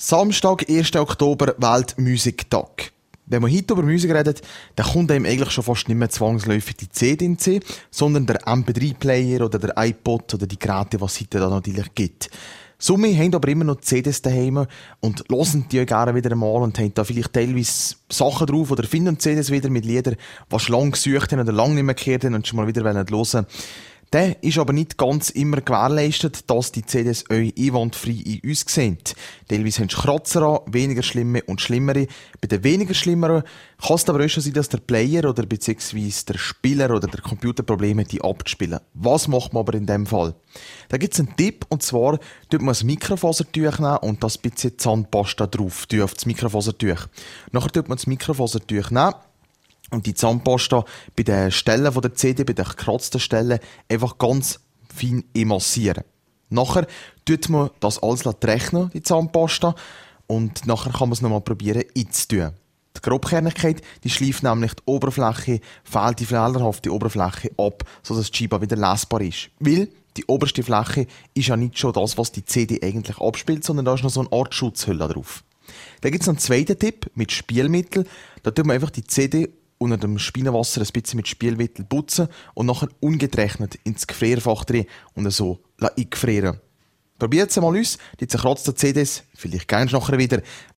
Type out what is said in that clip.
Samstag, 1. Oktober, Weltmusiktag. Wenn man heute über Musik redet, dann kommt einem eigentlich schon fast nicht mehr zwangsläufig die CD in den Sinn, sondern der MP3-Player oder der iPod oder die Geräte, die es heute da natürlich gibt. Summe haben aber immer noch CDs daheim und hören die gerne wieder einmal und haben da vielleicht teilweise Sachen drauf oder finden CDs wieder mit Liedern, die schon lange gesucht haben oder lange nicht mehr gehört haben und schon mal wieder hören wollen. Der ist aber nicht ganz immer gewährleistet, dass die CDs euch einwandfrei in uns sehen. Teilweise haben sie Kratzer an, weniger schlimme und schlimmere. Bei den weniger schlimmeren kann es aber auch schon sein, dass der Player oder beziehungsweise der Spieler oder der Computer Probleme hat, die abzuspielen. Was macht man aber in dem Fall? Da gibt es einen Tipp, und zwar tut man ein Mikrofasertuch nehmen und das bisschen Zahnpasta drauf tun auf das Mikrofasertuch. Nachher tut man das Mikrofasertuch nehmen und die Zahnpasta bei den Stellen von der CD, bei den gekratzten Stellen, einfach ganz fein emassieren. Nachher tut man das alles rechnen, die Zahnpasta, und nachher kann man es nochmal probieren einzutun. Die Grobkernigkeit, die schleift nämlich die Oberfläche, fehlt die fehlerhafte Oberfläche ab, sodass die Scheibe wieder lesbar ist. Weil die oberste Fläche ist ja nicht schon das, was die CD eigentlich abspielt, sondern da ist noch so eine Art Schutzhülle drauf. Dann gibt es noch einen zweiten Tipp mit Spielmittel. Da tut man einfach die CD unter dem Spinnenwasser ein bisschen mit Spielmittel putzen und nachher ungetrocknet ins Gefrierfach drehen und so eingefrieren. Probiert es mal aus, die zerkratzten CDs, vielleicht gehst du nachher wieder,